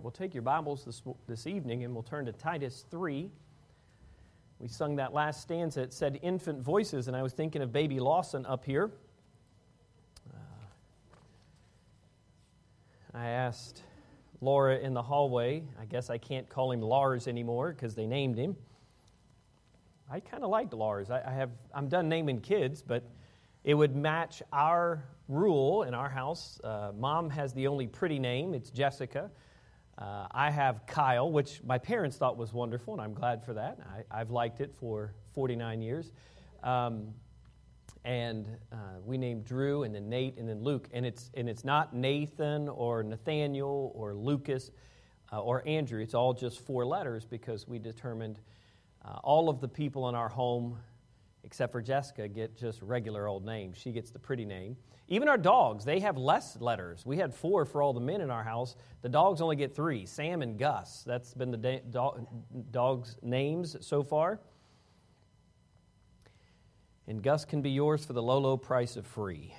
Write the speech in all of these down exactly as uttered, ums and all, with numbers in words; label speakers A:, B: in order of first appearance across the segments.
A: right, we'll take your Bibles this, this evening and we'll turn to Titus three. We sung that last stanza. It said infant voices, and I was thinking of baby Lawson up here. Uh, I asked Laura in the hallway, I guess I can't call him Lars anymore because they named him. I kind of liked Lars. I, I have, I'm done naming kids, but it would match our rule in our house. Uh, Mom has the only pretty name. It's Jessica. Uh, I have Kyle, which my parents thought was wonderful, and I'm glad for that. I, I've liked it for forty-nine years. Um, and uh, we named Drew, and then Nate, and then Luke. And it's and it's not Nathan or Nathaniel or Lucas uh, or Andrew. It's all just four letters because we determined uh, all of the people in our home, except for Jessica, get just regular old names. She gets the pretty name. Even our dogs, they have less letters. We had four for all the men in our house. The dogs only get three, Sam and Gus. That's been the da- do- dogs' names so far. And Gus can be yours for the low, low price of free.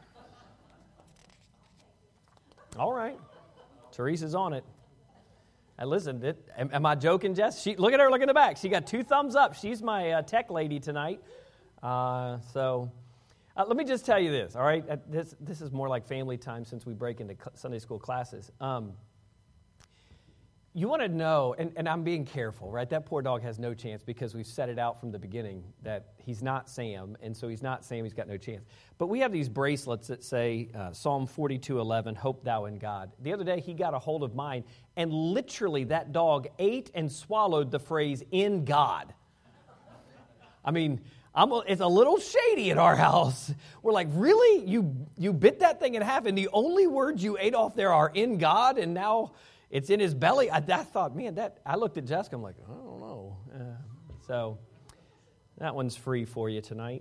A: All right. Teresa's on it. I listened. It, am, am I joking, Jess? She, look at her, look in the back. She got two thumbs up. She's my uh, tech lady tonight. Uh, so uh, let me just tell you this, all right? Uh, this, this is more like family time since we break into cl- Sunday school classes. Um, you want to know, and, and I'm being careful, right? That poor dog has no chance because we've set it out from the beginning that he's not Sam, and so he's not Sam, he's got no chance. But we have these bracelets that say uh, Psalm forty-two eleven, hope thou in God. The other day, he got a hold of mine, and literally that dog ate and swallowed the phrase, in God. I mean, I'm a, it's a little shady at our house. We're like, really? You, you bit that thing in half, and the only words you ate off there are in God, and now it's in his belly? I, I thought, man, that. I looked at Jessica, I'm like, I don't know. Uh, so that one's free for you tonight.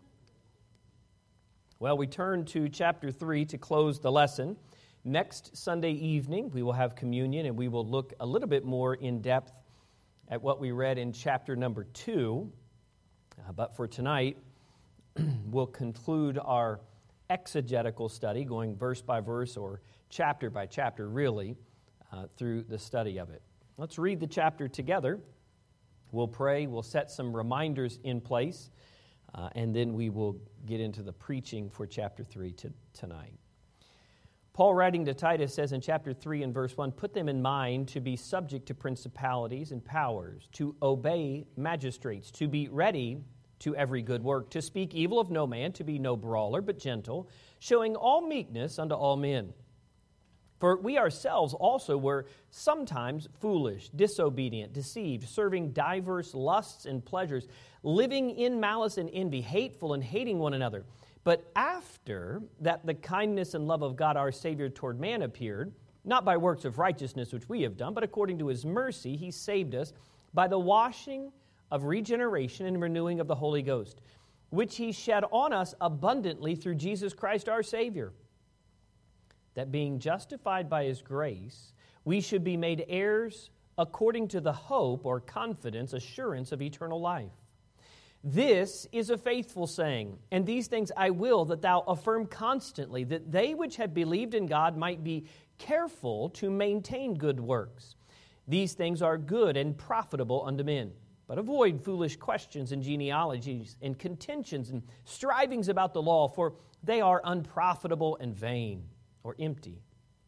A: Well, we turn to chapter three to close the lesson. Next Sunday evening, we will have communion, and we will look a little bit more in depth at what we read in chapter number two. Uh, but for tonight, we'll conclude our exegetical study, going verse by verse or chapter by chapter, really, uh, through the study of it. Let's read the chapter together. We'll pray. We'll set some reminders in place, uh, and then we will get into the preaching for chapter three to, tonight. Paul, writing to Titus, says in chapter three and verse one, put them in mind to be subject to principalities and powers, to obey magistrates, to be ready to every good work, to speak evil of no man, to be no brawler, but gentle, showing all meekness unto all men. For we ourselves also were sometimes foolish, disobedient, deceived, serving diverse lusts and pleasures, living in malice and envy, hateful and hating one another. But after that the kindness and love of God our Savior toward man appeared, not by works of righteousness which we have done, but according to his mercy he saved us by the washing of regeneration and renewing of the Holy Ghost, which he shed on us abundantly through Jesus Christ our Savior, that being justified by his grace, we should be made heirs according to the hope or confidence, assurance of eternal life. This is a faithful saying, and these things I will that thou affirm constantly, that they which have believed in God might be careful to maintain good works. These things are good and profitable unto men. But avoid foolish questions and genealogies and contentions and strivings about the law, for they are unprofitable and vain, or empty.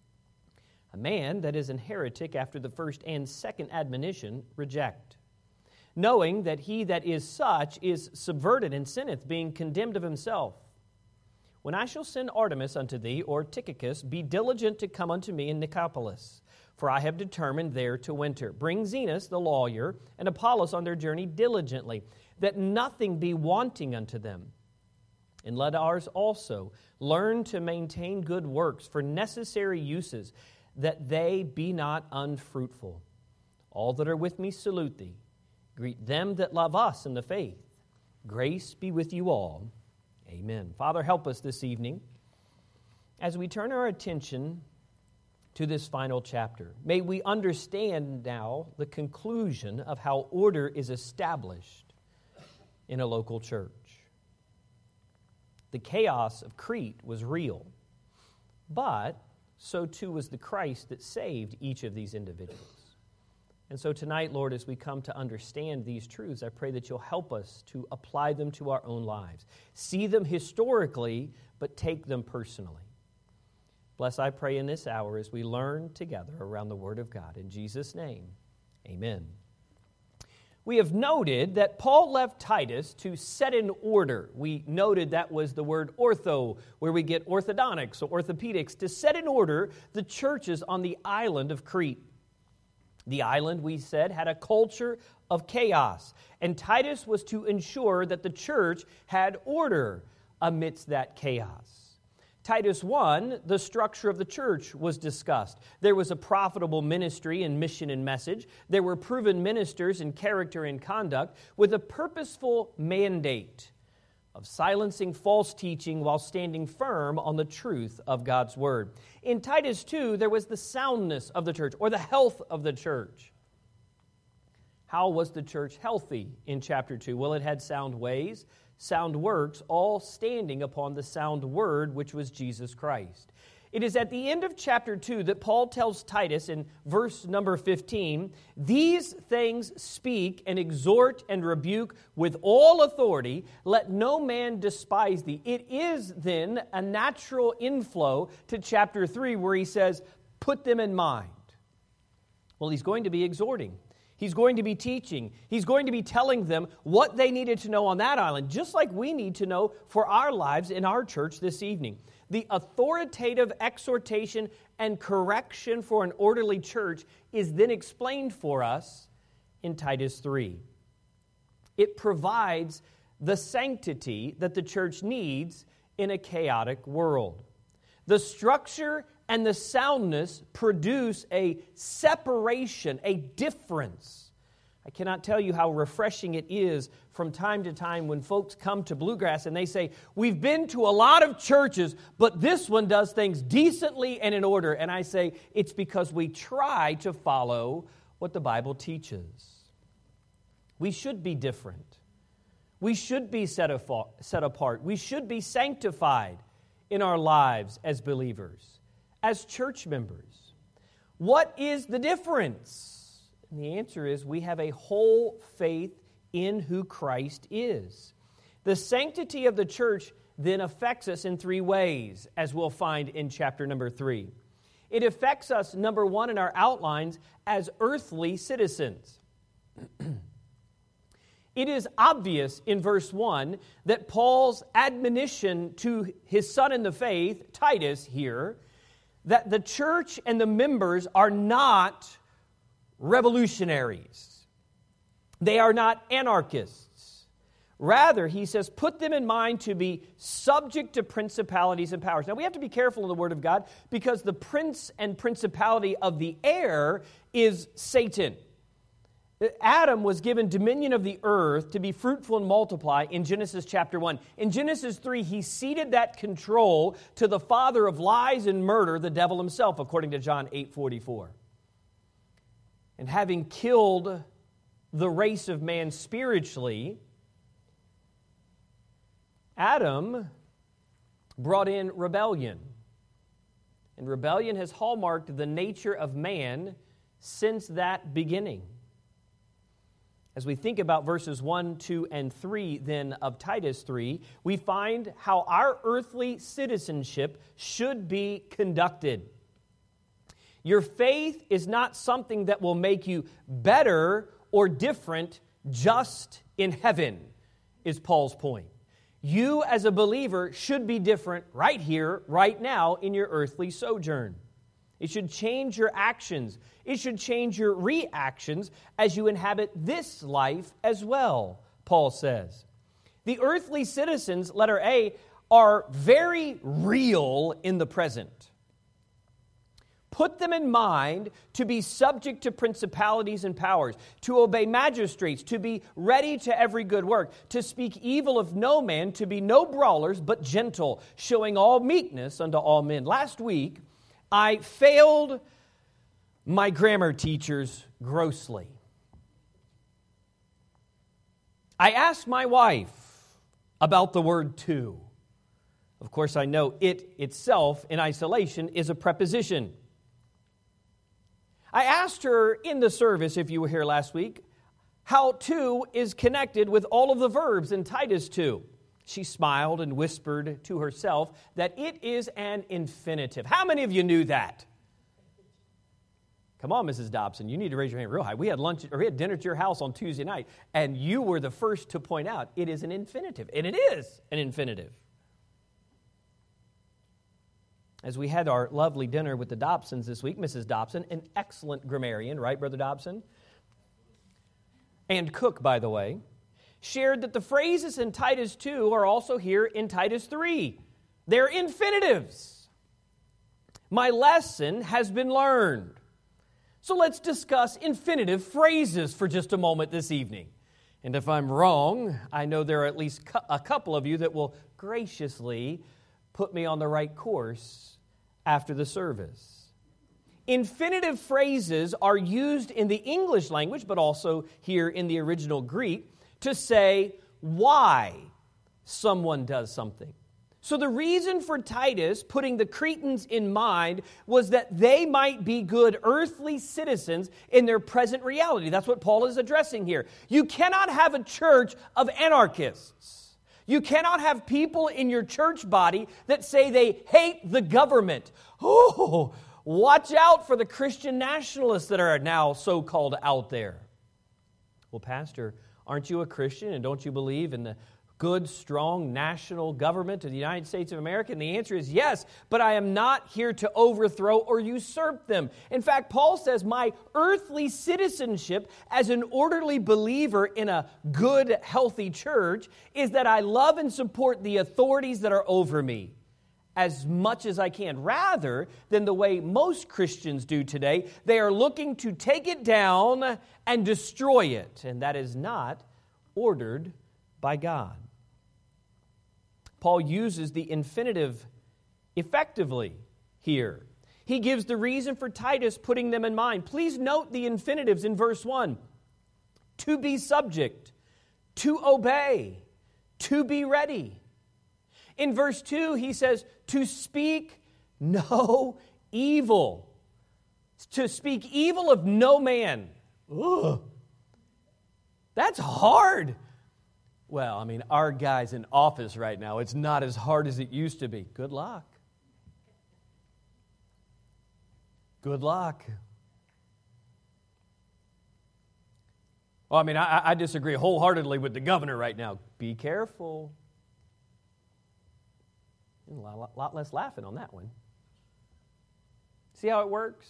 A: A man that is an heretic after the first and second admonition reject, knowing that he that is such is subverted and sinneth, being condemned of himself. When I shall send Artemis unto thee, or Tychicus, be diligent to come unto me in Nicopolis, for I have determined there to winter. Bring Zenas the lawyer and Apollos on their journey diligently, that nothing be wanting unto them. And let ours also learn to maintain good works for necessary uses, that they be not unfruitful. All that are with me salute thee. Greet them that love us in the faith. Grace be with you all. Amen. Father, help us this evening as we turn our attention to this final chapter. May we understand now the conclusion of how order is established in a local church. The chaos of Crete was real, but so too was the Christ that saved each of these individuals. And so tonight, Lord, as we come to understand these truths, I pray that you'll help us to apply them to our own lives. See them historically, but take them personally. Bless, I pray, in this hour as we learn together around the Word of God. In Jesus' name, amen. We have noted that Paul left Titus to set in order. We noted that was the word ortho, where we get orthodontics or orthopedics, to set in order the churches on the island of Crete. The island, we said, had a culture of chaos, and Titus was to ensure that the church had order amidst that chaos. Titus one, the structure of the church was discussed. There was a profitable ministry in mission and message. There were proven ministers in character and conduct with a purposeful mandate of silencing false teaching while standing firm on the truth of God's word. In Titus two, there was the soundness of the church, or the health of the church. How was the church healthy in chapter two? Well, it had sound ways, sound works, all standing upon the sound word, which was Jesus Christ. It is at the end of chapter two that Paul tells Titus in verse number fifteen, "These things speak and exhort and rebuke with all authority. Let no man despise thee." It is then a natural inflow to chapter three where he says, put them in mind. Well, he's going to be exhorting. He's going to be teaching. He's going to be telling them what they needed to know on that island, just like we need to know for our lives in our church this evening. The authoritative exhortation and correction for an orderly church is then explained for us in Titus three. It provides the sanctity that the church needs in a chaotic world. The structure and the soundness produce a separation, a difference. I cannot tell you how refreshing it is from time to time when folks come to Bluegrass and they say, we've been to a lot of churches, but this one does things decently and in order. And I say, it's because we try to follow what the Bible teaches. We should be different. We should be set apart. We should be sanctified in our lives as believers, as church members. What is the difference? And the answer is we have a whole faith in who Christ is. The sanctity of the church then affects us in three ways, as we'll find in chapter number three. It affects us, number one, in our outlines as earthly citizens. It is obvious in verse one that Paul's admonition to his son in the faith, Titus here, that the church and the members are not revolutionaries. They are not anarchists. Rather, he says, put them in mind to be subject to principalities and powers. Now, we have to be careful in the Word of God because the prince and principality of the air is Satan. Adam was given dominion of the earth to be fruitful and multiply in Genesis chapter one. In Genesis three, he ceded that control to the father of lies and murder, the devil himself, according to John eight forty-four. And having killed the race of man spiritually, Adam brought in rebellion. And rebellion has hallmarked the nature of man since that beginning. As we think about verses one, two, and three then of Titus three, we find how our earthly citizenship should be conducted. Your faith is not something that will make you better or different just in heaven, is Paul's point. You as a believer should be different right here, right now in your earthly sojourn. It should change your actions. It should change your reactions as you inhabit this life as well, Paul says. The earthly citizens, letter A, are very real in the present. Put them in mind to be subject to principalities and powers, to obey magistrates, to be ready to every good work, to speak evil of no man, to be no brawlers, but gentle, showing all meekness unto all men. Last week, I failed my grammar teachers grossly. I asked my wife about the word to. Of course, I know it itself in isolation is a preposition. I asked her in the service, if you were here last week, how to is connected with all of the verbs in Titus two. She smiled and whispered to herself that it is an infinitive. How many of you knew that? Come on, Missus Dobson, you need to raise your hand real high. We had lunch or we had dinner at your house on Tuesday night, and you were the first to point out it is an infinitive, and it is an infinitive. As we had our lovely dinner with the Dobsons this week, Missus Dobson, an excellent grammarian, right, Brother Dobson? And cook, by the way, shared that the phrases in Titus two are also here in Titus three. They're infinitives. My lesson has been learned. So let's discuss infinitive phrases for just a moment this evening. And if I'm wrong, I know there are at least a couple of you that will graciously put me on the right course after the service. Infinitive phrases are used in the English language, but also here in the original Greek, to say why someone does something. So the reason for Titus putting the Cretans in mind was that they might be good earthly citizens in their present reality. That's what Paul is addressing here. You cannot have a church of anarchists. You cannot have people in your church body that say they hate the government. Oh, watch out for the Christian nationalists that are now so-called out there. Well, Pastor, aren't you a Christian and don't you believe in the good, strong national government of the United States of America? And the answer is yes, but I am not here to overthrow or usurp them. In fact, Paul says my earthly citizenship as an orderly believer in a good, healthy church is that I love and support the authorities that are over me as much as I can, rather than the way most Christians do today. They are looking to take it down and destroy it, and that is not ordered by God. Paul uses the infinitive effectively here. He gives the reason for Titus putting them in mind. Please note the infinitives in verse one. To be subject, to obey, to be ready. In verse two, he says, to speak no evil. To speak evil of no man. Ugh. That's hard. Well, I mean, our guy's in office right now. It's not as hard as it used to be. Good luck. Good luck. Well, I mean, I, I disagree wholeheartedly with the governor right now. Be careful. A lot, lot less laughing on that one. See how it works?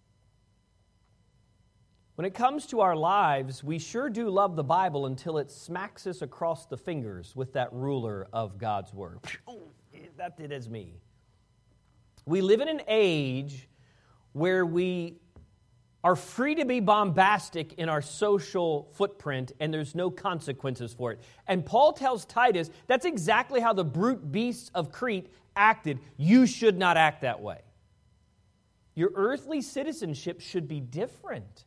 A: When it comes to our lives, we sure do love the Bible until it smacks us across the fingers with that ruler of God's Word. That did as me. We live in an age where we are free to be bombastic in our social footprint, and there's no consequences for it. And Paul tells Titus, that's exactly how the brute beasts of Crete acted. You should not act that way. Your earthly citizenship should be different.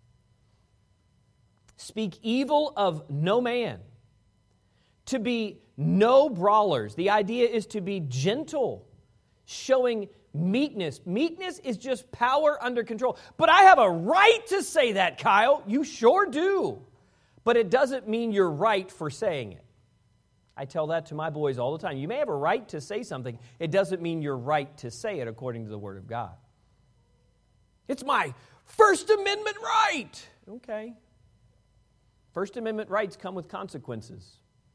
A: Speak evil of no man. To be no brawlers. The idea is to be gentle, showing meekness. Meekness is just power under control. But I have a right to say that, Kyle. You sure do. But it doesn't mean you're right for saying it. I tell that to my boys all the time. You may have a right to say something. It doesn't mean you're right to say it according to the Word of God. It's my First Amendment right. Okay. First Amendment rights come with consequences.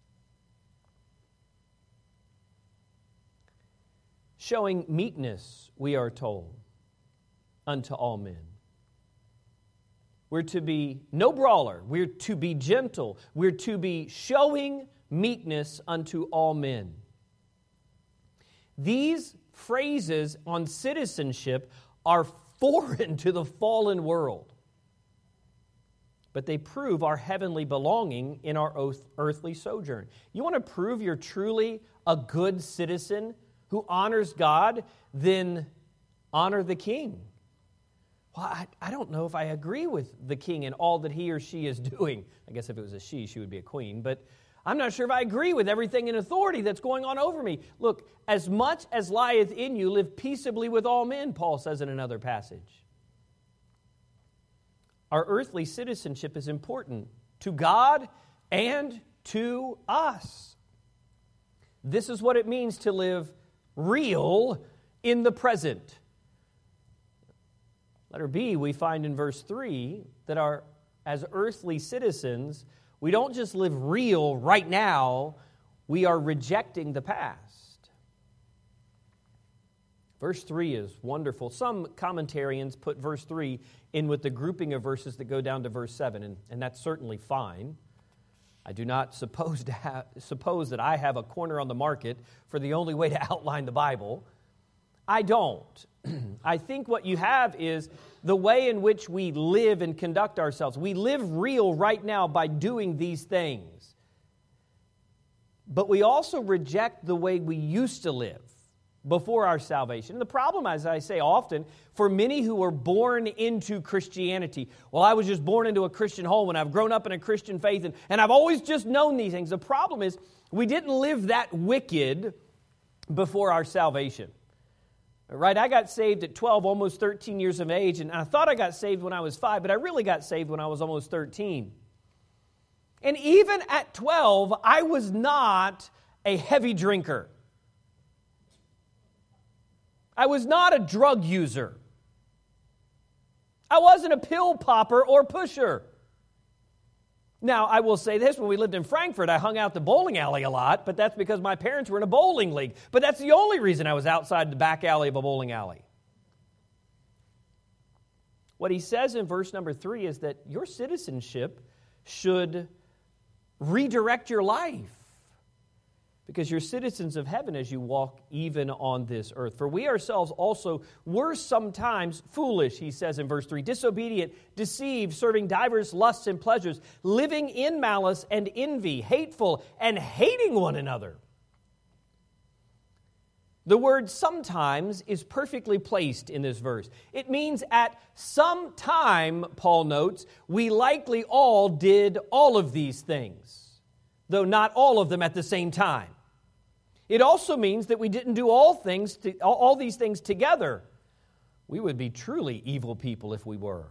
A: Showing meekness, we are told, unto all men. We're to be no brawler. We're to be gentle. We're to be showing meekness unto all men. These phrases on citizenship are foreign to the fallen world, but they prove our heavenly belonging in our earthly sojourn. You want to prove you're truly a good citizen who honors God? Then honor the king. Well, I, I don't know if I agree with the king and all that he or she is doing. I guess if it was a she, she would be a queen. But I'm not sure if I agree with everything in authority that's going on over me. Look, as much as lieth in you, live peaceably with all men, Paul says in another passage. Our earthly citizenship is important to God and to us. This is what it means to live real in the present. Letter B, we find in verse three that our, as earthly citizens, we don't just live real right now, we are rejecting the past. Verse three is wonderful. Some commentarians put verse three in with the grouping of verses that go down to verse seven, and, and that's certainly fine. I do not suppose to have, suppose that I have a corner on the market for the only way to outline the Bible. I don't. I think what you have is the way in which we live and conduct ourselves. We live real right now by doing these things. But we also reject the way we used to live before our salvation. The problem, as I say often, for many who are born into Christianity, well, I was just born into a Christian home and I've grown up in a Christian faith and, and I've always just known these things. The problem is we didn't live that wicked before our salvation. Right, I got saved at twelve, almost thirteen years of age, and I thought I got saved when I was five, but I really got saved when I was almost thirteen. And even at twelve, I was not a heavy drinker. I was not a drug user. I wasn't a pill popper or pusher. Now, I will say this, when we lived in Frankfurt, I hung out the bowling alley a lot, but that's because my parents were in a bowling league. But that's the only reason I was outside the back alley of a bowling alley. What he says in verse number three is that your citizenship should redirect your life, because you're citizens of heaven as you walk even on this earth. For we ourselves also were sometimes foolish, he says in verse three, disobedient, deceived, serving divers lusts and pleasures, living in malice and envy, hateful, and hating one another. The word sometimes is perfectly placed in this verse. It means at some time, Paul notes, we likely all did all of these things, though not all of them at the same time. It also means that we didn't do all things, to, all, all these things together. We would be truly evil people if we were.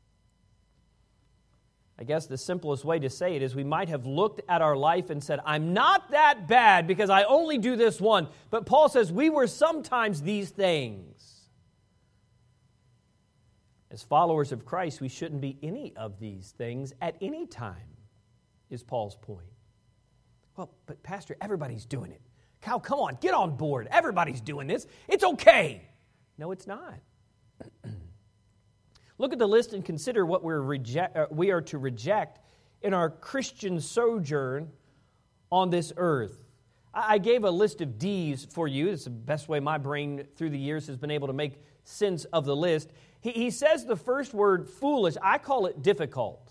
A: I guess the simplest way to say it is we might have looked at our life and said, I'm not that bad because I only do this one. But Paul says we were sometimes these things. As followers of Christ, we shouldn't be any of these things at any time, is Paul's point. Well, but Pastor, everybody's doing it. Kyle, come on, get on board. Everybody's doing this. It's okay. No, it's not. Look at the list and consider what we're reject, uh, we are to reject in our Christian sojourn on this earth. I, I gave a list of D's for you. It's the best way my brain through the years has been able to make sense of the list. He, he says the first word, foolish. I call it difficult.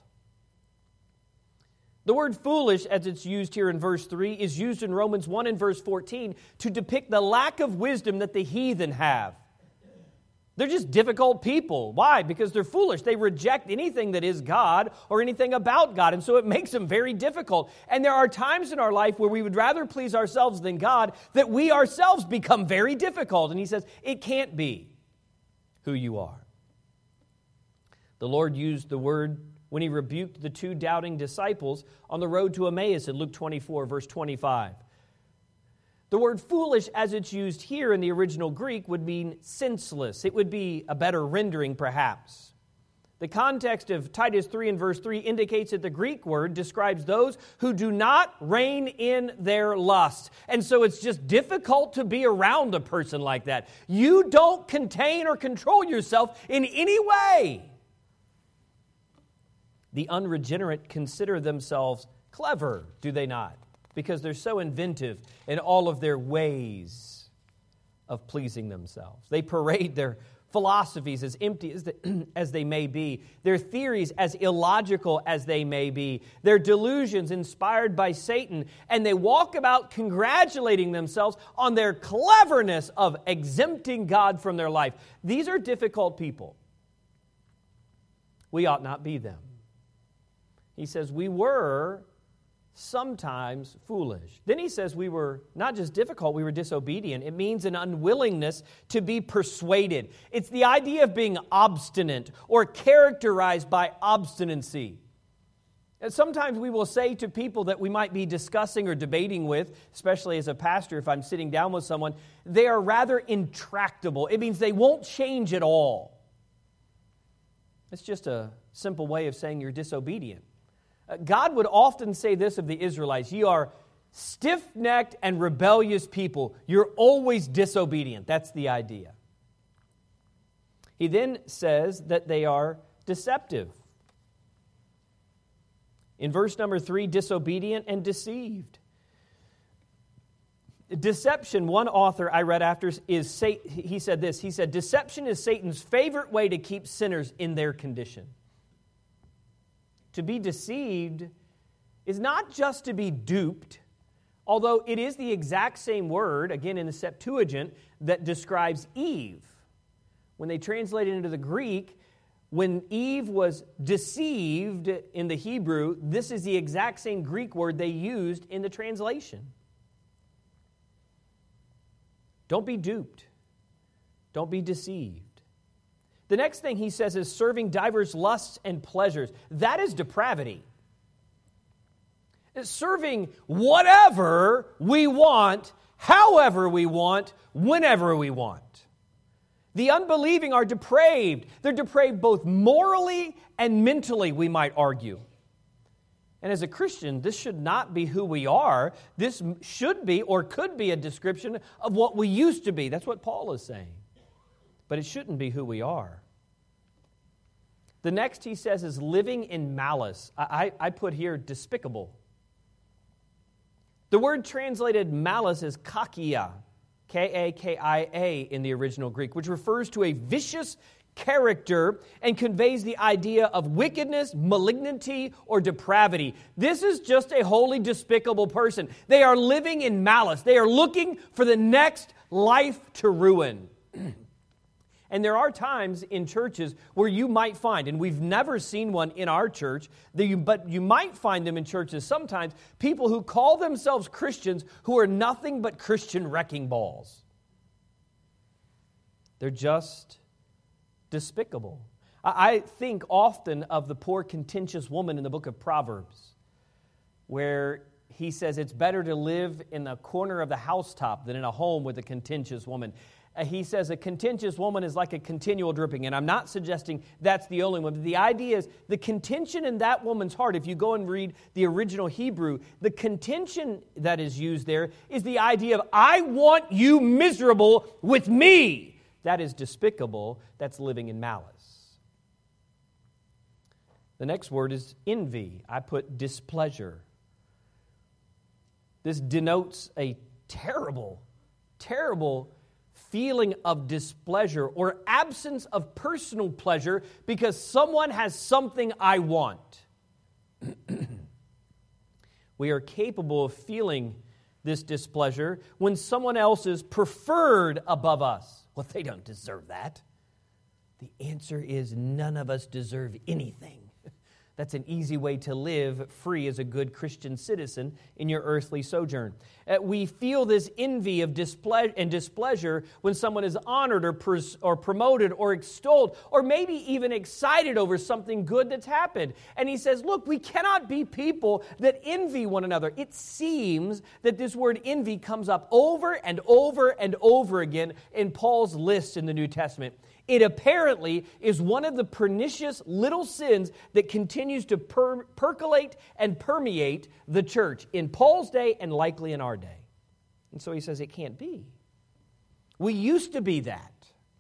A: The word foolish, as it's used here in verse three, is used in Romans one and verse fourteen to depict the lack of wisdom that the heathen have. They're just difficult people. Why? Because they're foolish. They reject anything that is God or anything about God, and so it makes them very difficult. And there are times in our life where we would rather please ourselves than God, that we ourselves become very difficult. And he says, it can't be who you are. The Lord used the word when he rebuked the two doubting disciples on the road to Emmaus in Luke twenty-four, verse twenty-five. The word foolish, as it's used here in the original Greek, would mean senseless. It would be a better rendering, perhaps. The context of Titus three and verse three indicates that the Greek word describes those who do not rein in their lust. And so it's just difficult to be around a person like that. You don't contain or control yourself in any way. The unregenerate consider themselves clever, do they not? Because they're so inventive in all of their ways of pleasing themselves. They parade their philosophies as empty as they, as they may be, their theories as illogical as they may be, their delusions inspired by Satan, and they walk about congratulating themselves on their cleverness of exempting God from their life. These are difficult people. We ought not be them. He says, we were sometimes foolish. Then he says we were not just difficult, we were disobedient. It means an unwillingness to be persuaded. It's the idea of being obstinate or characterized by obstinacy. And sometimes we will say to people that we might be discussing or debating with, especially as a pastor, if I'm sitting down with someone, they are rather intractable. It means they won't change at all. It's just a simple way of saying you're disobedient. Uh, God would often say this of the Israelites: "You are stiff-necked and rebellious people. You're always disobedient." That's the idea. He then says that they are deceptive. In verse number three, disobedient and deceived. Deception, one author I read after, is he said this. He said, deception is Satan's favorite way to keep sinners in their condition. To be deceived is not just to be duped, although it is the exact same word, again in the Septuagint, that describes Eve. When they translate it into the Greek, when Eve was deceived in the Hebrew, this is the exact same Greek word they used in the translation. Don't be duped. Don't be deceived. The next thing he says is serving diverse lusts and pleasures. That is depravity. It's serving whatever we want, however we want, whenever we want. The unbelieving are depraved. They're depraved both morally and mentally, we might argue. And as a Christian, this should not be who we are. This should be or could be a description of what we used to be. That's what Paul is saying. But it shouldn't be who we are. The next he says is living in malice. I, I put here despicable. The word translated malice is kakia. K A K I A in the original Greek, which refers to a vicious character and conveys the idea of wickedness, malignity, or depravity. This is just a wholly despicable person. They are living in malice. They are looking for the next life to ruin. And there are times in churches where you might find, and we've never seen one in our church, that you, but you might find them in churches sometimes, people who call themselves Christians who are nothing but Christian wrecking balls. They're just despicable. I think often of the poor contentious woman in the book of Proverbs, where he says it's better to live in a corner of the housetop than in a home with a contentious woman. He says a contentious woman is like a continual dripping, and I'm not suggesting that's the only one, but the idea is the contention in that woman's heart, if you go and read the original Hebrew, the contention that is used there is the idea of, I want you miserable with me. That is despicable. That's living in malice. The next word is envy. I put displeasure. This denotes a terrible, terrible feeling of displeasure or absence of personal pleasure because someone has something I want. We are capable of feeling this displeasure when someone else is preferred above us. Well, they don't deserve that. The answer is none of us deserve anything. That's an easy way to live free as a good Christian citizen in your earthly sojourn. Uh, we feel this envy of disple- and displeasure when someone is honored or, pers- or promoted or extolled or maybe even excited over something good that's happened. And he says, look, we cannot be people that envy one another. It seems that this word envy comes up over and over and over again in Paul's list in the New Testament. It apparently is one of the pernicious little sins that continues to per- percolate and permeate the church in Paul's day and likely in our day. And so he says it can't be. We used to be that.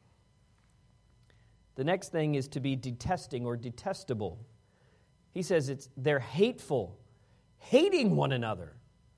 A: The next thing is to be detesting or detestable. He says it's they're hateful, hating one another.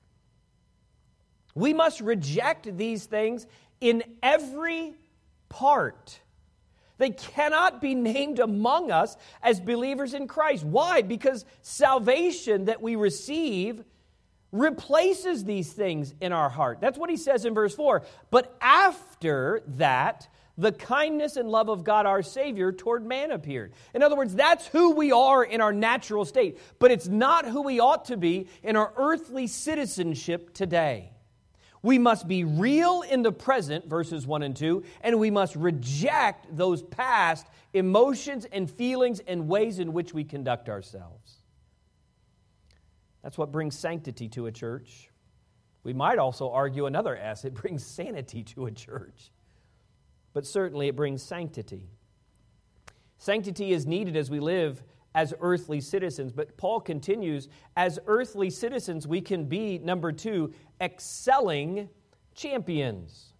A: We must reject these things in every part. They cannot be named among us as believers in Christ. Why? Because salvation that we receive replaces these things in our heart. That's what he says in verse four. But after that, the kindness and love of God our Savior toward man appeared. In other words, that's who we are in our natural state, but it's not who we ought to be in our earthly citizenship today. We must be real in the present, verses one and two, and we must reject those past emotions and feelings and ways in which we conduct ourselves. That's what brings sanctity to a church. We might also argue another S. It brings sanity to a church. But certainly it brings sanctity. Sanctity is needed as we live as earthly citizens. But Paul continues, as earthly citizens, we can be, number two, excelling champions.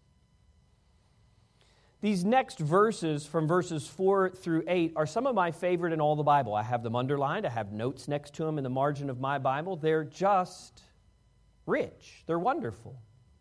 A: These next verses from verses four through eight are some of my favorite in all the Bible. I have them underlined. I have notes next to them in the margin of my Bible. They're just rich. They're wonderful.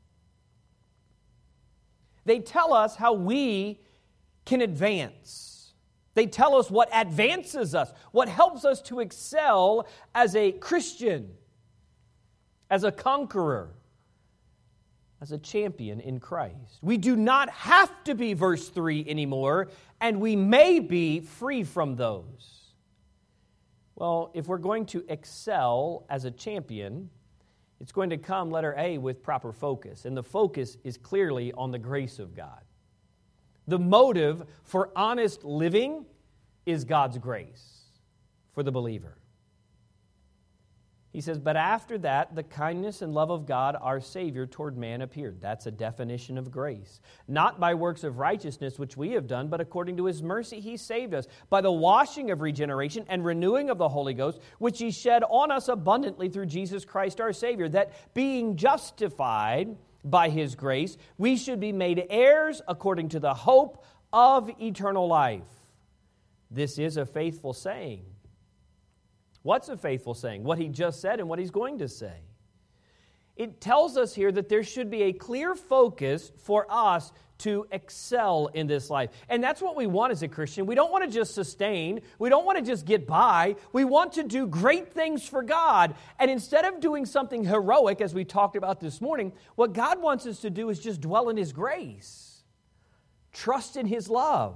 A: They tell us how we can advance. They tell us what advances us, what helps us to excel as a Christian, as a conqueror, as a champion in Christ. We do not have to be verse three anymore, and we may be free from those. Well, if we're going to excel as a champion, it's going to come, letter A, with proper focus. And the focus is clearly on the grace of God. The motive for honest living is God's grace for the believer. He says, but after that, the kindness and love of God, our Savior, toward man appeared. That's a definition of grace. Not by works of righteousness which we have done, but according to His mercy He saved us, by the washing of regeneration and renewing of the Holy Ghost, which He shed on us abundantly through Jesus Christ our Savior, that being justified by His grace, we should be made heirs according to the hope of eternal life. This is a faithful saying. What's a faithful saying? What he just said and what he's going to say. It tells us here that there should be a clear focus for us to excel in this life. And that's what we want as a Christian. We don't want to just sustain. We don't want to just get by. We want to do great things for God. And instead of doing something heroic, as we talked about this morning, what God wants us to do is just dwell in His grace. Trust in His love.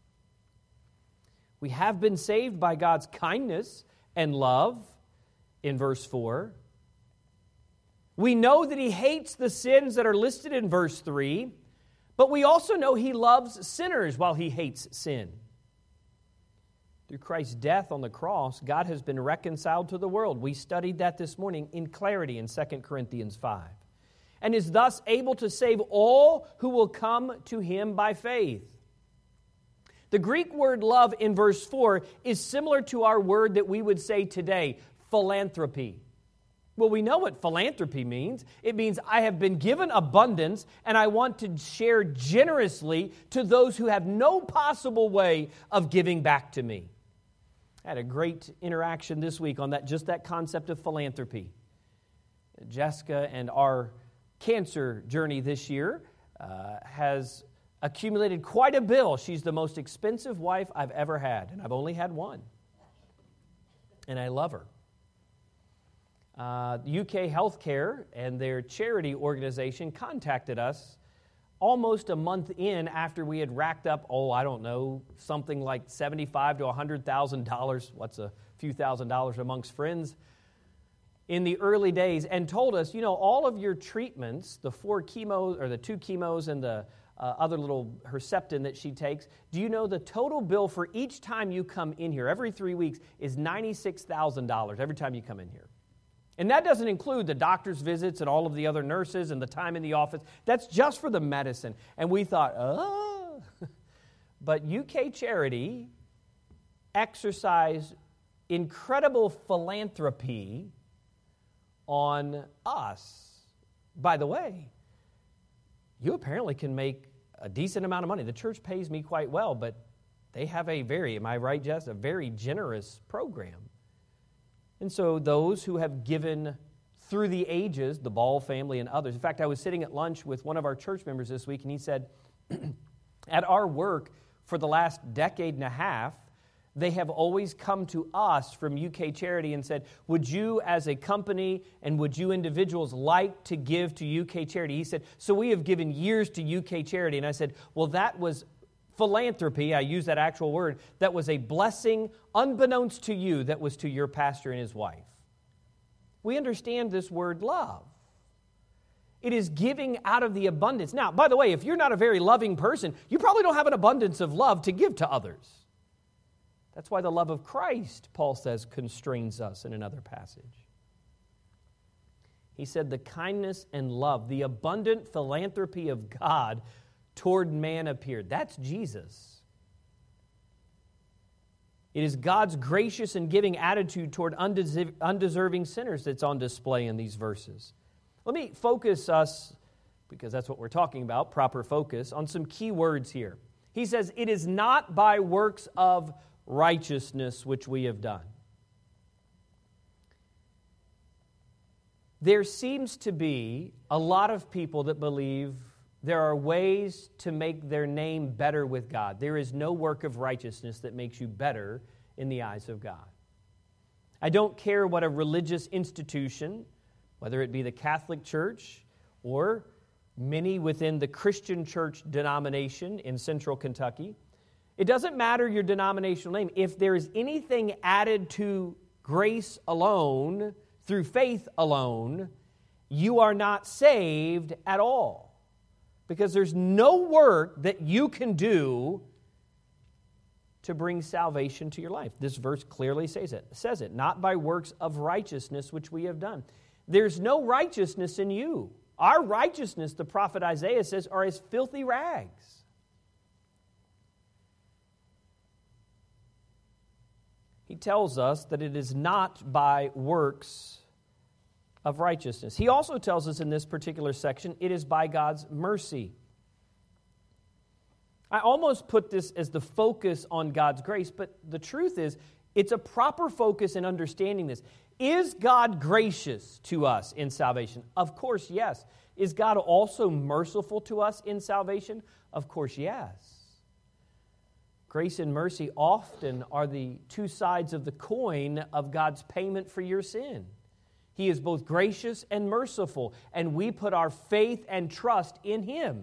A: We have been saved by God's kindness and love in verse four. We know that He hates the sins that are listed in verse three, but we also know He loves sinners while He hates sin. Through Christ's death on the cross, God has been reconciled to the world. We studied that this morning in clarity in Second Corinthians five. And is thus able to save all who will come to Him by faith. The Greek word love in verse four is similar to our word that we would say today, philanthropy. Well, we know what philanthropy means. It means I have been given abundance and I want to share generously to those who have no possible way of giving back to me. I had a great interaction this week on that, just that concept of philanthropy. Jessica and our cancer journey this year uh, has accumulated quite a bill. She's the most expensive wife I've ever had, and I've only had one. And I love her. Uh, U K Healthcare and their charity organization contacted us almost a month in after we had racked up, oh, I don't know, something like seventy-five thousand to one hundred thousand dollars. What's a few thousand dollars amongst friends? In the early days, and told us, you know, all of your treatments, the four chemos, or the two chemos and the Uh, other little Herceptin that she takes, do you know the total bill for each time you come in here, every three weeks, is ninety-six thousand dollars every time you come in here. And that doesn't include the doctor's visits and all of the other nurses and the time in the office. That's just for the medicine. And we thought, oh. But U K Charity exercised incredible philanthropy on us. By the way, you apparently can make a decent amount of money. The church pays me quite well, but they have a very, am I right, Jess, a very generous program. And so those who have given through the ages, the Ball family and others. In fact, I was sitting at lunch with one of our church members this week, and he said, at our work for the last decade and a half, they have always come to us from U K Charity and said, would you as a company and would you individuals like to give to U K Charity? He said, so we have given years to U K Charity. And I said, well, that was philanthropy, I use that actual word, that was a blessing unbeknownst to you that was to your pastor and his wife. We understand this word love. It is giving out of the abundance. Now, by the way, if you're not a very loving person, you probably don't have an abundance of love to give to others. That's why the love of Christ, Paul says, constrains us in another passage. He said the kindness and love, the abundant philanthropy of God toward man appeared. That's Jesus. It is God's gracious and giving attitude toward undeserving sinners that's on display in these verses. Let me focus us, because that's what we're talking about, proper focus, on some key words here. He says, it is not by works of righteousness which we have done. There seems to be a lot of people that believe there are ways to make their name better with God. There is no work of righteousness that makes you better in the eyes of God. I don't care what a religious institution, whether it be the Catholic Church or many within the Christian church denomination in central Kentucky. It doesn't matter your denominational name. If there is anything added to grace alone, through faith alone, you are not saved at all. Because there's no work that you can do to bring salvation to your life. This verse clearly says it. Says it, not by works of righteousness which we have done. There's no righteousness in you. Our righteousness, the prophet Isaiah says, are as filthy rags. He tells us that it is not by works of righteousness. He also tells us in this particular section, it is by God's mercy. I almost put this as the focus on God's grace, but the truth is, it's a proper focus in understanding this. Is God gracious to us in salvation? Of course, yes. Is God also merciful to us in salvation? Of course, yes. Grace and mercy often are the two sides of the coin of God's payment for your sin. He is both gracious and merciful, and we put our faith and trust in Him.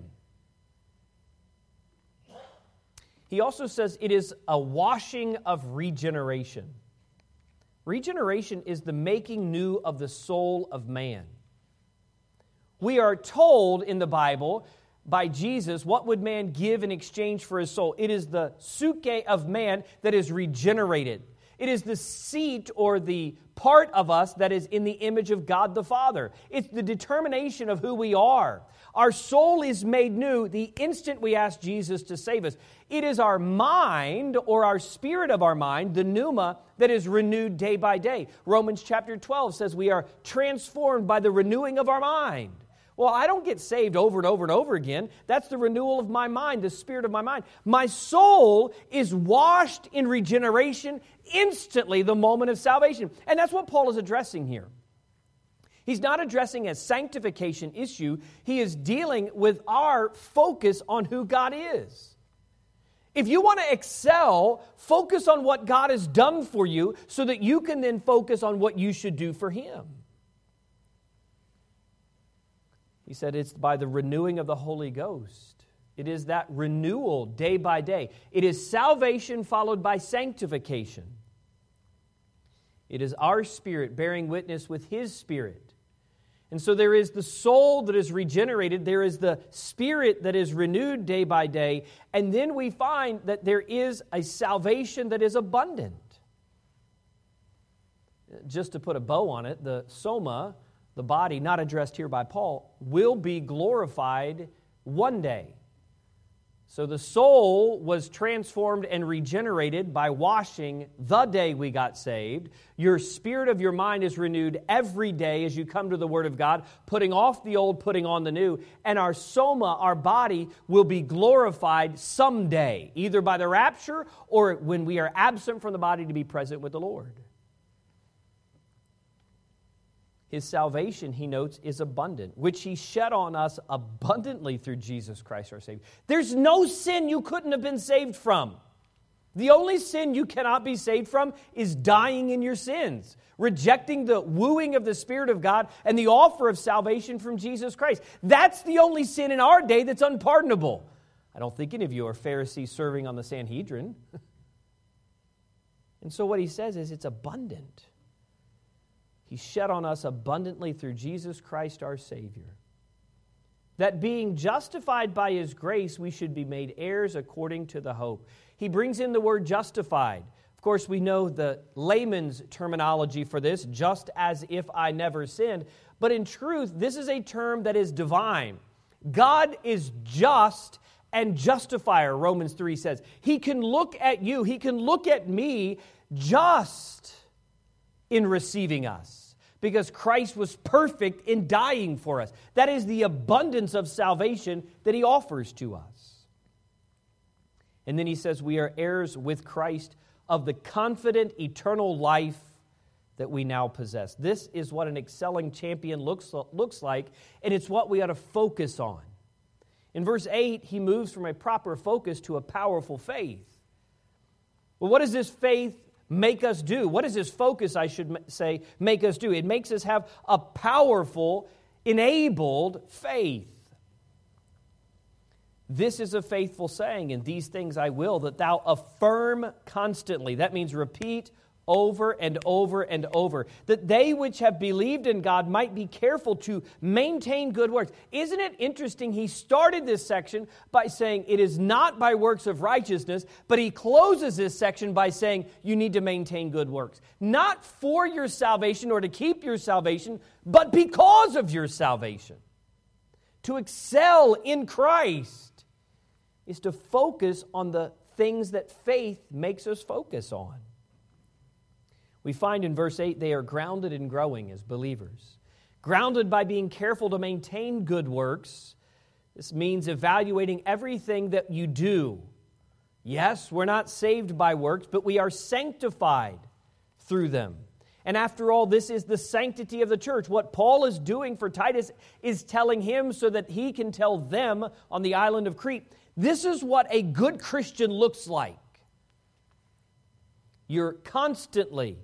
A: He also says it is a washing of regeneration. Regeneration is the making new of the soul of man. We are told in the Bible by Jesus, what would man give in exchange for his soul? It is the suke of man that is regenerated. It is the seat or the part of us that is in the image of God the Father. It's the determination of who we are. Our soul is made new the instant we ask Jesus to save us. It is our mind or our spirit of our mind, the pneuma, that is renewed day by day. Romans chapter twelve says we are transformed by the renewing of our mind. Well, I don't get saved over and over and over again. That's the renewal of my mind, the spirit of my mind. My soul is washed in regeneration instantly the moment of salvation. And that's what Paul is addressing here. He's not addressing a sanctification issue. He is dealing with our focus on who God is. If you want to excel, focus on what God has done for you so that you can then focus on what you should do for Him. He said it's by the renewing of the Holy Ghost. It is that renewal day by day. It is salvation followed by sanctification. It is our spirit bearing witness with His Spirit. And so there is the soul that is regenerated. There is the spirit that is renewed day by day. And then we find that there is a salvation that is abundant. Just to put a bow on it, the soma, the body, not addressed here by Paul, will be glorified one day. So the soul was transformed and regenerated by washing the day we got saved. Your spirit of your mind is renewed every day as you come to the Word of God, putting off the old, putting on the new. And our soma, our body, will be glorified someday, either by the rapture or when we are absent from the body to be present with the Lord. His salvation, he notes, is abundant, which He shed on us abundantly through Jesus Christ our Savior. There's no sin you couldn't have been saved from. The only sin you cannot be saved from is dying in your sins, rejecting the wooing of the Spirit of God and the offer of salvation from Jesus Christ. That's the only sin in our day that's unpardonable. I don't think any of you are Pharisees serving on the Sanhedrin. And so what he says is it's abundant. He shed on us abundantly through Jesus Christ our Savior. That being justified by His grace, we should be made heirs according to the hope. He brings in the word justified. Of course, we know the layman's terminology for this, just as if I never sinned. But in truth, this is a term that is divine. God is just and justifier, Romans three says. He can look at you, He can look at me just in receiving us, because Christ was perfect in dying for us. That is the abundance of salvation that He offers to us. And then He says we are heirs with Christ of the confident eternal life that we now possess. This is what an excelling champion looks, looks like, and it's what we ought to focus on. In verse eight, he moves from a proper focus to a powerful faith. Well, what does this faith make us do? What does this focus, I should say, make us do? It makes us have a powerful, enabled faith. This is a faithful saying, and these things I will, that thou affirm constantly. That means repeat over and over and over, that they which have believed in God might be careful to maintain good works. Isn't it interesting? He started this section by saying it is not by works of righteousness, but he closes this section by saying you need to maintain good works. Not for your salvation or to keep your salvation, but because of your salvation. To excel in Christ is to focus on the things that faith makes us focus on. We find in verse eight, they are grounded and growing as believers. Grounded by being careful to maintain good works. This means evaluating everything that you do. Yes, we're not saved by works, but we are sanctified through them. And after all, this is the sanctity of the church. What Paul is doing for Titus is telling him so that he can tell them on the island of Crete, this is what a good Christian looks like. You're constantly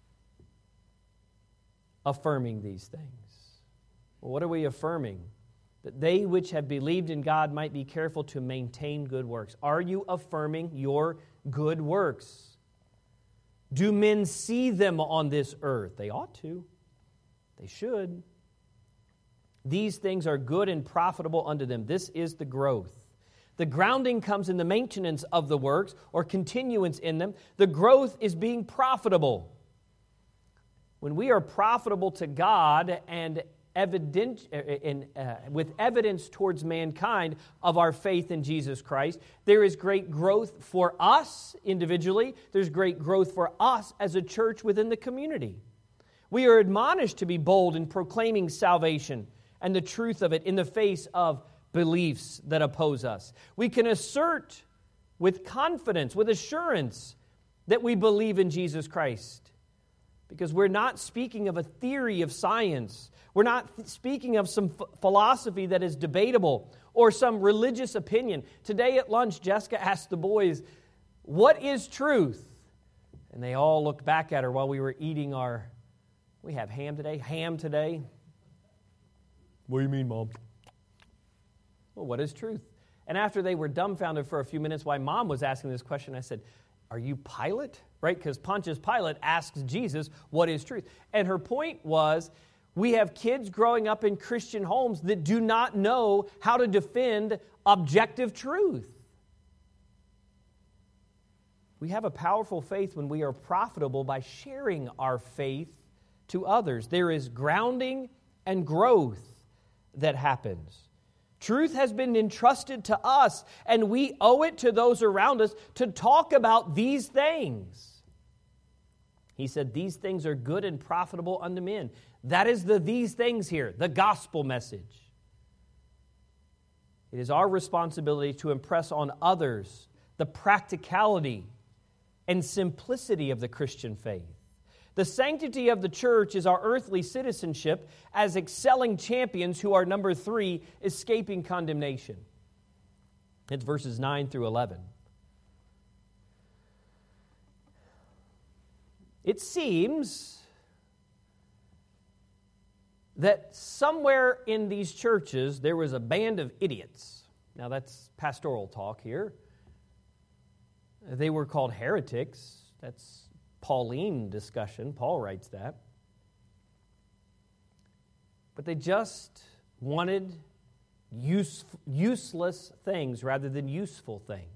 A: affirming these things. Well, what are we affirming? That they which have believed in God might be careful to maintain good works. Are you affirming your good works? Do men see them on this earth? They ought to. They should. These things are good and profitable unto them. This is the growth. The grounding comes in the maintenance of the works or continuance in them. The growth is being profitable. When we are profitable to God and evident, in, uh, with evidence towards mankind of our faith in Jesus Christ, there is great growth for us individually. There's great growth for us as a church within the community. We are admonished to be bold in proclaiming salvation and the truth of it in the face of beliefs that oppose us. We can assert with confidence, with assurance, that we believe in Jesus Christ. Because we're not speaking of a theory of science. We're not speaking of some f- philosophy that is debatable or some religious opinion. Today at lunch, Jessica asked the boys, what is truth? And they all looked back at her while we were eating our, we have ham today? Ham today? What do you mean, Mom? Well, what is truth? And after they were dumbfounded for a few minutes why Mom was asking this question, I said, are you Pilate? Right? Because Pontius Pilate asks Jesus, what is truth? And her point was, we have kids growing up in Christian homes that do not know how to defend objective truth. We have a powerful faith when we are profitable by sharing our faith to others. There is grounding and growth that happens. Truth has been entrusted to us, and we owe it to those around us to talk about these things. He said, these things are good and profitable unto men. That is the these things here, the gospel message. It is our responsibility to impress on others the practicality and simplicity of the Christian faith. The sanctity of the church is our earthly citizenship as excelling champions who are, number three, escaping condemnation. It's verses nine through eleven. It seems that somewhere in these churches there was a band of idiots. Now that's pastoral talk here. They were called heretics. That's Pauline discussion. Paul writes that. But they just wanted use, useless things rather than useful things.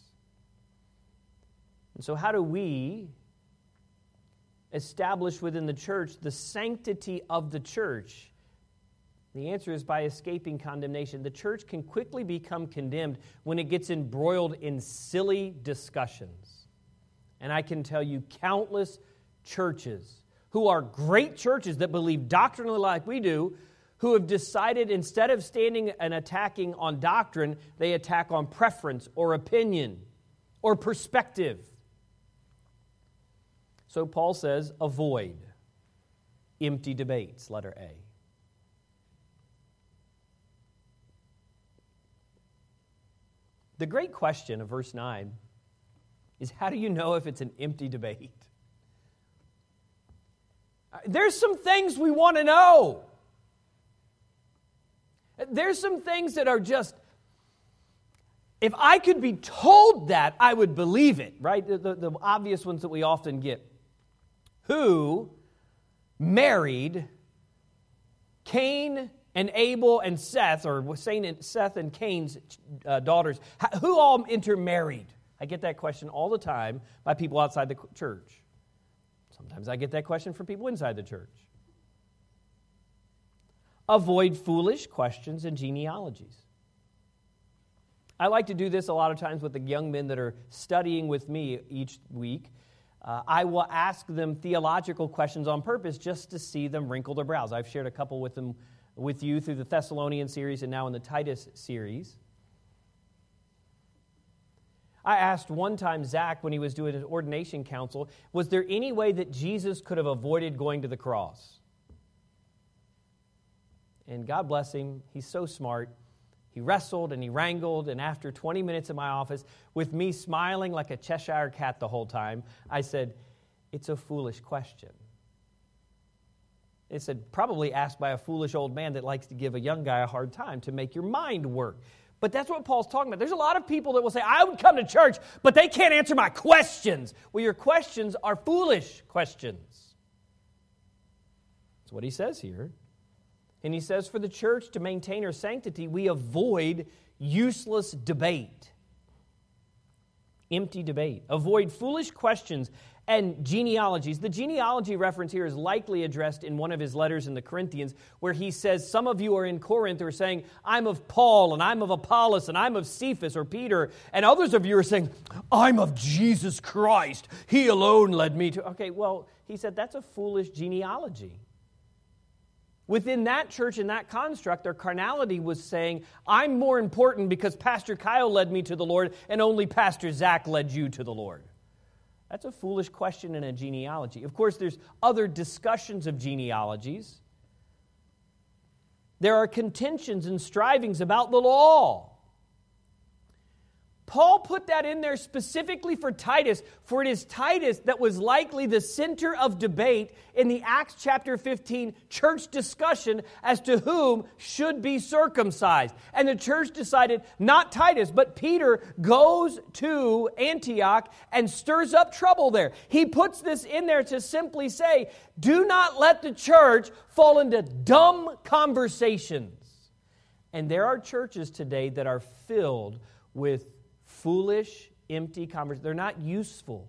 A: And so how do we establish within the church the sanctity of the church? The answer is by escaping condemnation. The church can quickly become condemned when it gets embroiled in silly discussions. And I can tell you countless churches who are great churches that believe doctrinally like we do, who have decided instead of standing and attacking on doctrine, they attack on preference or opinion or perspective. So Paul says, avoid empty debates, letter A. The great question of verse nine is, how do you know if it's an empty debate? There's some things we want to know. There's some things that are just, if I could be told that, I would believe it, right? The, the, the obvious ones that we often get. Who married Cain and Abel and Seth, or Seth and Cain's uh, daughters? Who all intermarried? I get that question all the time by people outside the church. Sometimes I get that question from people inside the church. Avoid foolish questions and genealogies. I like to do this a lot of times with the young men that are studying with me each week. Uh, I will ask them theological questions on purpose just to see them wrinkle their brows. I've shared a couple with them with you through the Thessalonian series and now in the Titus series. I asked one time Zach when he was doing his ordination council, was there any way that Jesus could have avoided going to the cross? And God bless him, he's so smart. He wrestled and he wrangled, and after twenty minutes in my office, with me smiling like a Cheshire cat the whole time, I said, it's a foolish question. It said, probably asked by a foolish old man that likes to give a young guy a hard time to make your mind work. But that's what Paul's talking about. There's a lot of people that will say, I would come to church, but they can't answer my questions. Well, your questions are foolish questions. That's what he says here. And he says, for the church to maintain her sanctity, we avoid useless debate. Empty debate. Avoid foolish questions and genealogies. The genealogy reference here is likely addressed in one of his letters in the Corinthians, where he says, some of you are in Corinth who are saying, I'm of Paul, and I'm of Apollos, and I'm of Cephas or Peter, and others of you are saying, I'm of Jesus Christ. He alone led me to... Okay, well, he said that's a foolish genealogy. Within that church and that construct, their carnality was saying, I'm more important because Pastor Kyle led me to the Lord and only Pastor Zach led you to the Lord. That's a foolish question in a genealogy. Of course, there's other discussions of genealogies. There are contentions and strivings about the law. Paul put that in there specifically for Titus, for it is Titus that was likely the center of debate in the Acts chapter fifteen church discussion as to whom should be circumcised. And the church decided, not Titus, but Peter goes to Antioch and stirs up trouble there. He puts this in there to simply say, do not let the church fall into dumb conversations. And there are churches today that are filled with foolish, empty conversations. They're not useful.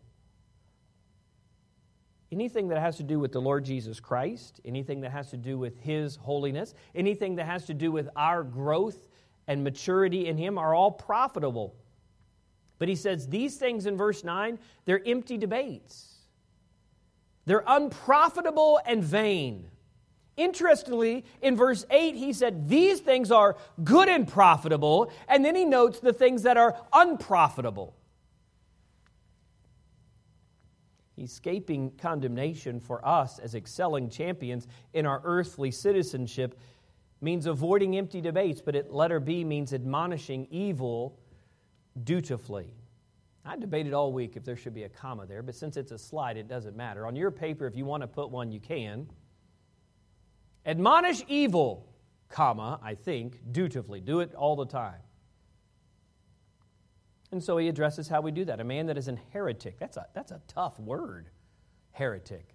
A: Anything that has to do with the Lord Jesus Christ, anything that has to do with His holiness, anything that has to do with our growth and maturity in Him are all profitable. But he says these things in verse nine, they're empty debates. They're unprofitable and vain. Interestingly, in verse eight, he said, these things are good and profitable, and then he notes the things that are unprofitable. Escaping condemnation for us as excelling champions in our earthly citizenship means avoiding empty debates, but at letter B means admonishing evil dutifully. I debated all week if there should be a comma there, but since it's a slide, it doesn't matter. On your paper, if you want to put one, you can. Admonish evil, comma, I think, dutifully. Do it all the time. And so he addresses how we do that. A man that is an heretic. That's a, that's a tough word, heretic.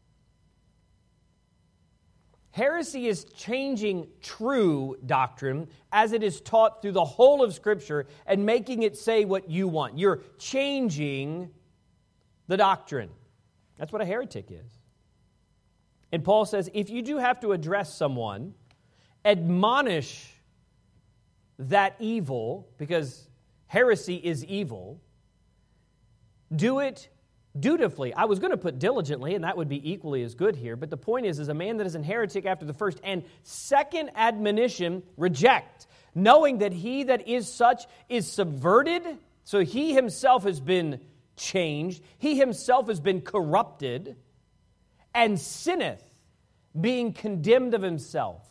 A: Heresy is changing true doctrine as it is taught through the whole of Scripture and making it say what you want. You're changing the doctrine. That's what a heretic is. And Paul says, if you do have to address someone, admonish that evil, because heresy is evil, do it dutifully. I was going to put diligently, and that would be equally as good here, but the point is, is a man that is a heretic after the first and second admonition, reject, knowing that he that is such is subverted, so he himself has been changed, he himself has been corrupted, and sinneth, being condemned of himself.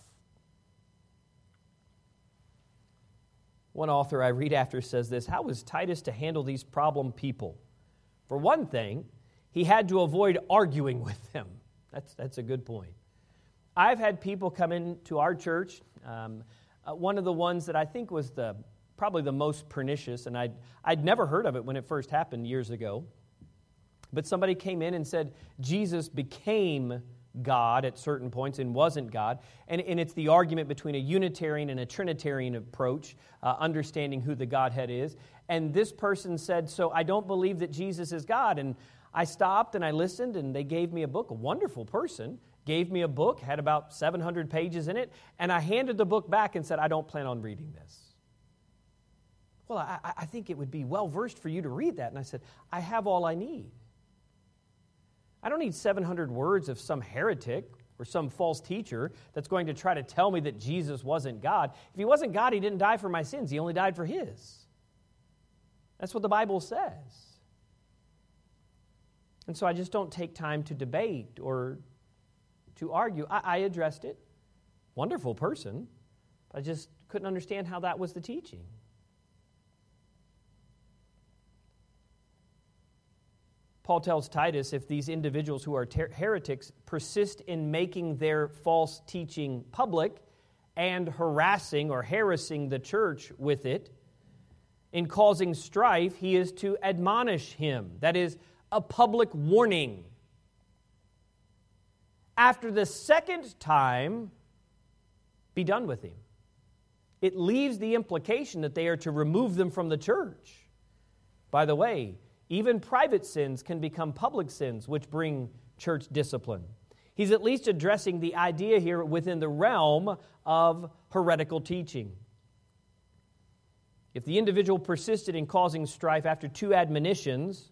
A: One author I read after says this, how was Titus to handle these problem people? For one thing, he had to avoid arguing with them. That's, that's a good point. I've had people come into our church. Um, uh, one of the ones that I think was the probably the most pernicious, and I'd, I'd never heard of it when it first happened years ago, but somebody came in and said Jesus became God at certain points and wasn't God. And, and it's the argument between a Unitarian and a Trinitarian approach, uh, understanding who the Godhead is. And this person said, so I don't believe that Jesus is God. And I stopped and I listened, and they gave me a book. A wonderful person gave me a book, had about seven hundred pages in it, and I handed the book back and said, I don't plan on reading this. Well, I, I think it would be well-versed for you to read that. And I said, I have all I need. I don't need seven hundred words of some heretic or some false teacher that's going to try to tell me that Jesus wasn't God. If he wasn't God, he didn't die for my sins. He only died for his. That's what the Bible says. And so I just don't take time to debate or to argue. I, I addressed it. Wonderful person. I just couldn't understand how that was the teaching. Paul tells Titus, if these individuals who are ter- heretics persist in making their false teaching public and harassing or harassing the church with it, in causing strife, he is to admonish him. That is a public warning. After the second time, be done with him. It leaves the implication that they are to remove them from the church. By the way, even private sins can become public sins, which bring church discipline. He's at least addressing the idea here within the realm of heretical teaching. If the individual persisted in causing strife after two admonitions,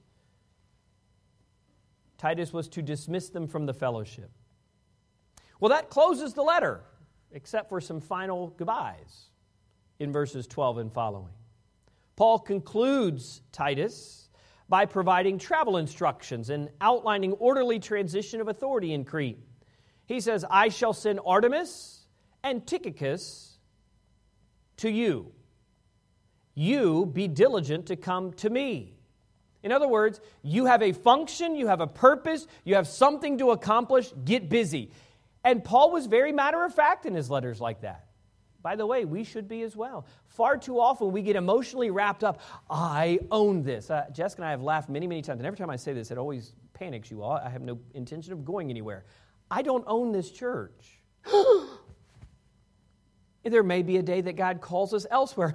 A: Titus was to dismiss them from the fellowship. Well, that closes the letter, except for some final goodbyes in verses twelve and following. Paul concludes Titus by providing travel instructions and outlining orderly transition of authority in Crete. He says, I shall send Artemas and Tychicus to you. You be diligent to come to me. In other words, you have a function, you have a purpose, you have something to accomplish, get busy. And Paul was very matter-of-fact in his letters like that. By the way, we should be as well. Far too often we get emotionally wrapped up. I own this. Uh, Jessica and I have laughed many, many times. And every time I say this, it always panics you all. I have no intention of going anywhere. I don't own this church. There may be a day that God calls us elsewhere.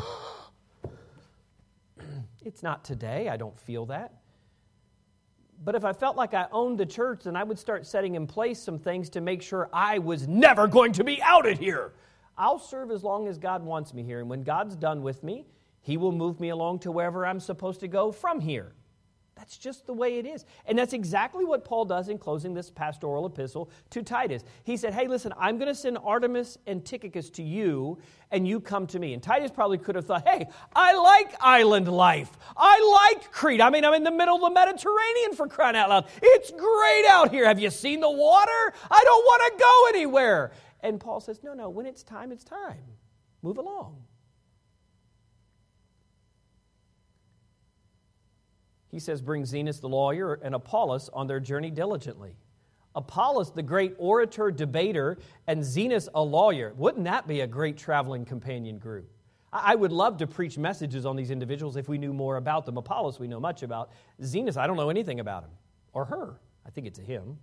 A: It's not today. I don't feel that. But if I felt like I owned the church, then I would start setting in place some things to make sure I was never going to be outed here. I'll serve as long as God wants me here. And when God's done with me, He will move me along to wherever I'm supposed to go from here. That's just the way it is. And that's exactly what Paul does in closing this pastoral epistle to Titus. He said, hey, listen, I'm going to send Artemas and Tychicus to you, and you come to me. And Titus probably could have thought, hey, I like island life. I like Crete. I mean, I'm in the middle of the Mediterranean, for crying out loud. It's great out here. Have you seen the water? I don't want to go anywhere. And Paul says, no, no, when it's time, it's time. Move along. He says, bring Zenas the lawyer and Apollos on their journey diligently. Apollos, the great orator, debater, and Zenas, a lawyer. Wouldn't that be a great traveling companion group? I would love to preach messages on these individuals if we knew more about them. Apollos we know much about. Zenas, I don't know anything about him. Or her. I think it's a him.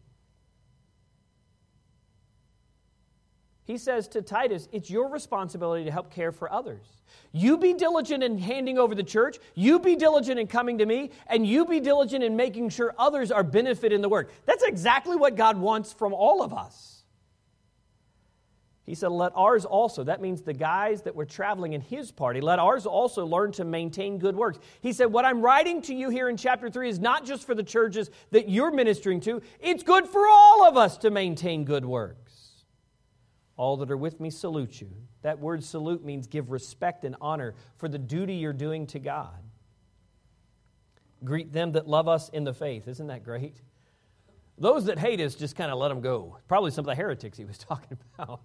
A: He says to Titus, it's your responsibility to help care for others. You be diligent in handing over the church. You be diligent in coming to me. And you be diligent in making sure others are benefited in the work. That's exactly what God wants from all of us. He said, let ours also, that means the guys that were traveling in his party, let ours also learn to maintain good works. He said, what I'm writing to you here in chapter three is not just for the churches that you're ministering to. It's good for all of us to maintain good works. All that are with me salute you. That word salute means give respect and honor for the duty you're doing to God. Greet them that love us in the faith. Isn't that great? Those that hate us, just kind of let them go. Probably some of the heretics he was talking about.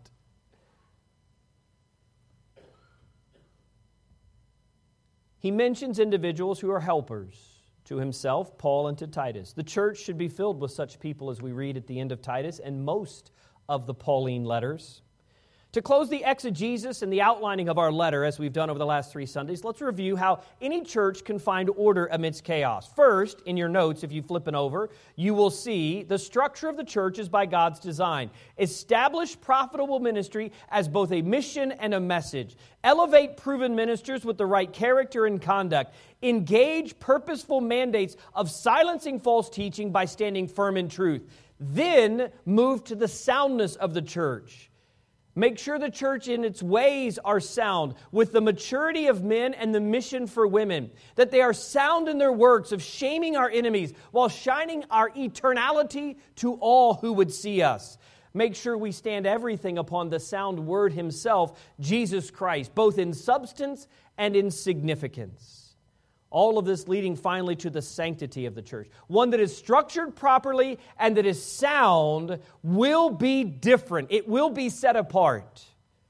A: He mentions individuals who are helpers to himself, Paul, and to Titus. The church should be filled with such people as we read at the end of Titus and most of the Pauline letters. To close the exegesis and the outlining of our letter, as we've done over the last three Sundays, let's review how any church can find order amidst chaos. First, in your notes, if you flip it over, you will see the structure of the church is by God's design. Establish profitable ministry as both a mission and a message. Elevate proven ministers with the right character and conduct. Engage purposeful mandates of silencing false teaching by standing firm in truth. Then move to the soundness of the church. Make sure the church in its ways are sound, with the maturity of men and the mission for women, that they are sound in their works of shaming our enemies while shining our eternality to all who would see us. Make sure we stand everything upon the sound word himself, Jesus Christ, both in substance and in significance. All of this leading finally to the sanctity of the church. One that is structured properly and that is sound will be different. It will be set apart.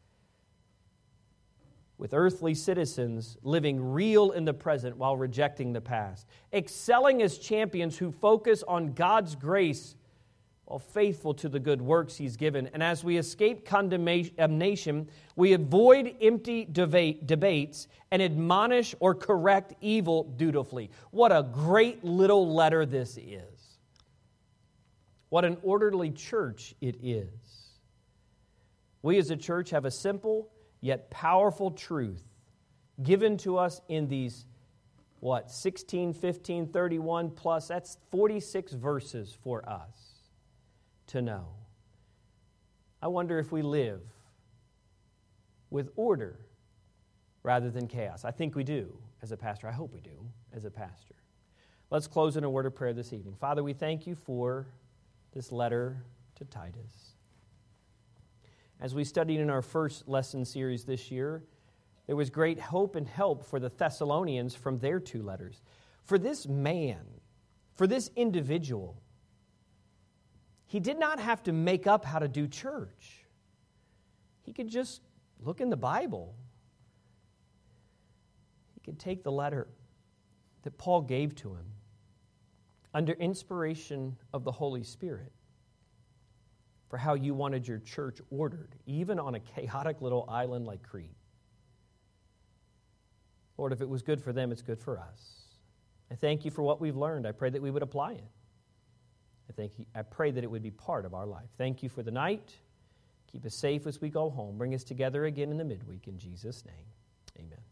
A: With earthly citizens living real in the present while rejecting the past. Excelling as champions who focus on God's grace while faithful to the good works He's given. And as we escape condemnation, we avoid empty debate, debates and admonish or correct evil dutifully. What a great little letter this is. What an orderly church it is. We as a church have a simple yet powerful truth given to us in these, what, sixteen, fifteen, thirty-one plus, that's forty-six verses for us to know. I wonder if we live with order rather than chaos. I think we do as a pastor. I hope we do as a pastor. Let's close in a word of prayer this evening. Father, we thank you for this letter to Titus. As we studied in our first lesson series this year, there was great hope and help for the Thessalonians from their two letters. For this man, for this individual, he did not have to make up how to do church. He could just look in the Bible. He could take the letter that Paul gave to him under inspiration of the Holy Spirit for how you wanted your church ordered, even on a chaotic little island like Crete. Lord, if it was good for them, it's good for us. I thank you for what we've learned. I pray that we would apply it. I thank you, I pray that it would be part of our life. Thank you for the night. Keep us safe as we go home. Bring us together again in the midweek. In Jesus' name, amen.